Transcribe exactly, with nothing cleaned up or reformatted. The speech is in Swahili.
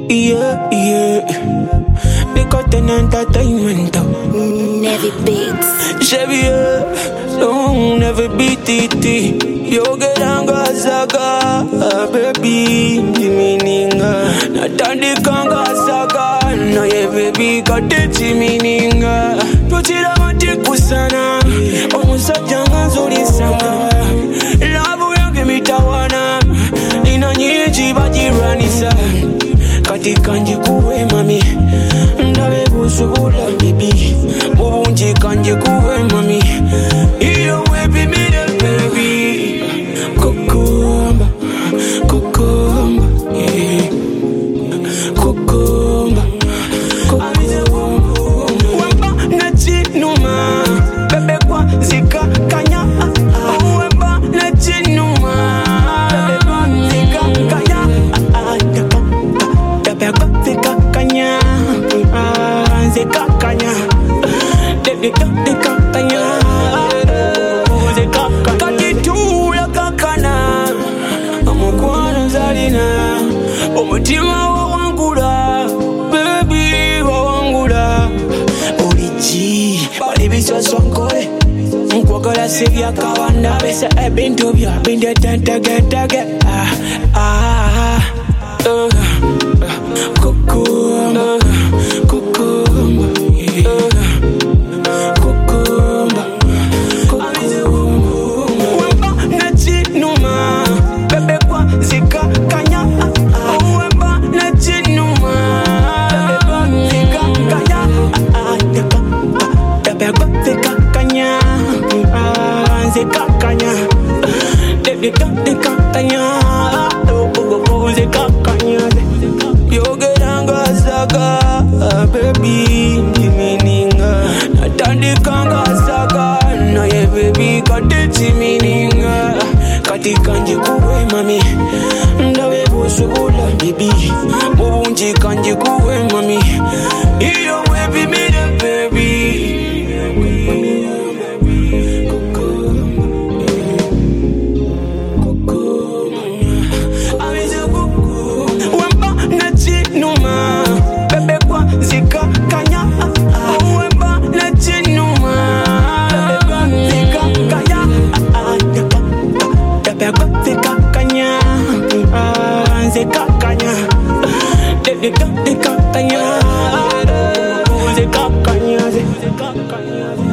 Yeah, yeah. They got an entertainment. Never beats. Chevy, yeah. Don't never beat it. Yo get anga saga, baby. Jimininga. Natandi kanga saga. No yeah, baby. Katechi mininga. Tuchira mati kusana. Omusa janga zuri sanga. Labu yange mitawana. Nina nyiji bajiranisa. Katika nje kuwe mami. Ndawe busubula bibi. Mubunji kanje kuwe mami. Iyo webi mire baby. Kukumba, kukumba, yeah. Kukumba, kukumba. Wemba na chinuma. Bebe kwa zika kanya. Wemba na chinuma. Bebe kwa zika kanya. Bebe kwa zika kanya. Zika kanya. Bebe kwa zika kanya. Zika kanya. Kakitu ya kakana. Amukwana zalina. Omutima wa wangula. Baby wa wangula. Oliji. Bali biswa nkole. Nkwagala sivya kabanda. Besa ebintu bya binde tentege tege. Ah ah ah. Kukumba, kukumba, yeah. Kukumba, kukumba. Wemba na chinuma. Bebe kwa zika kanya. Wemba na chinuma. Bebe kwa zika kanya. Bebe kwa zika kanya. Zika kanya. Bebe kwa zika kanya. Zika kanya. Yo get anga saga, baby. Jimininga. Natandi kanga saga. No yeah, baby. Katechi mininga. Katika nje kuwe mami. Ndawe busubula bibi. Mubunji kanje kuwe mami. Iyo webi mire baby. Numa, bebe kwa zika kanya. Wemba na chinuma. Bebe kwa zika kanya. Bebe kwa zika kanya. Zika kanya. Bebe kwa zika kanya. Zika kanya. Zika kanya.